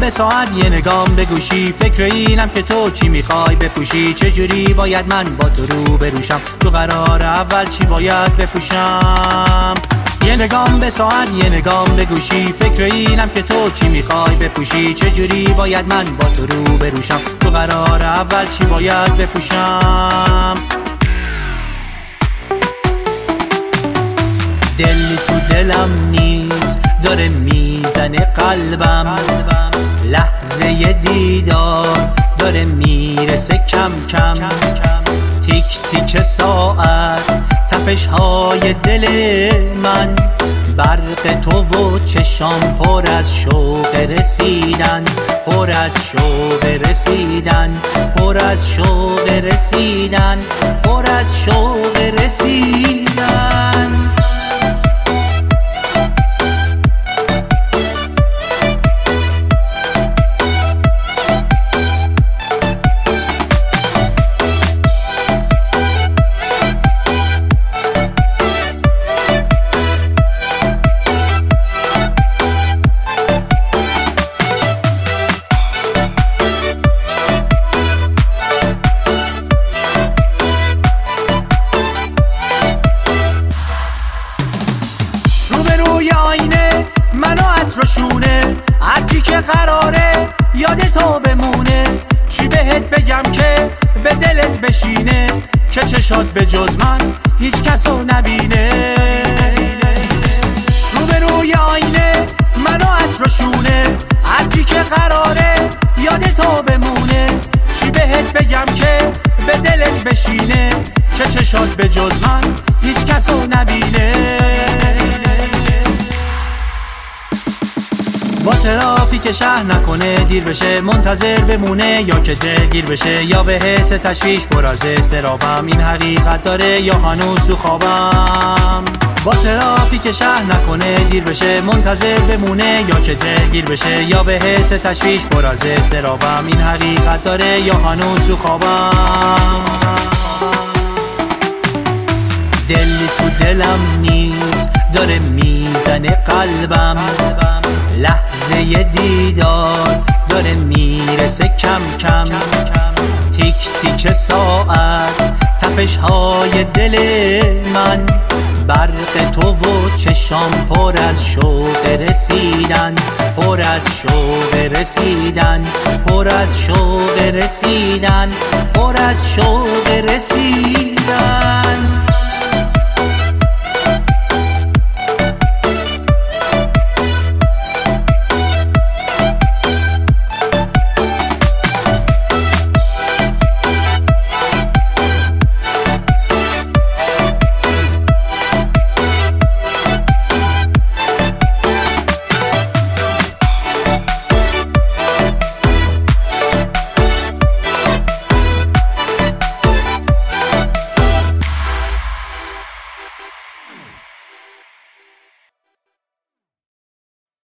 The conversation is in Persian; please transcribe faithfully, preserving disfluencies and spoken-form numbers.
به ساعت یه نگام به گوشی، فکر اینم که تو چی میخوای بپوشی، چجوری باید من با تو رو بروشم، تو قرار اول چی باید بپوشم. یه نگام به ساعت یه نگام به گوشی، فکر اینم که تو چی میخوای بپوشی، چجوری باید من با تو رو بروشم، تو قرار اول چی باید بپوشم. دل تو دلم نیست داره میزنه قلبم، لحظه دیدار داره میرسه کم کم، تیک تیک ساعت تپش های دل من، برق تو و چشام پر از شوق رسیدن، پر از شوق رسیدن، پر از شوق رسیدن، پر از شوق رسیدن. روی آینه منو عطرشونه، عطری که قراره یاد تو بمونه، چی بهت بگم که به دلت بشینه، که چشات به جز من هیچ کسو نبینه. رو به روی آینه منو عطرشونه، عطری که قراره یاد تو بمونه، چی بهت بگم که به دلت بشینه، که چشات به جز من هیچ کسو نبینه. با ترافیک شهر نکنه دیر بشه، منتظر بمونه یا که دلگیر بشه، یا به حس تشویش پر از استرابم، این حقیقت داره یا هنوز تو خوابم. با ترافیک شهر نکنه دیر بشه، منتظر بمونه یا که دلگیر بشه، یا به حس تشویش پر از استرابم، این حقیقت داره یا هنوز تو خوابم. دل تو دلم نیست داره میزنه قلبم، لحظه دیدار داره میرسه کم کم، تیک تیک ساعت تپش های دل من، برق تو و چشام پر از شوق رسیدن، پر از شوق رسیدن، پر از شوق رسیدن، پر از شوق رسیدن.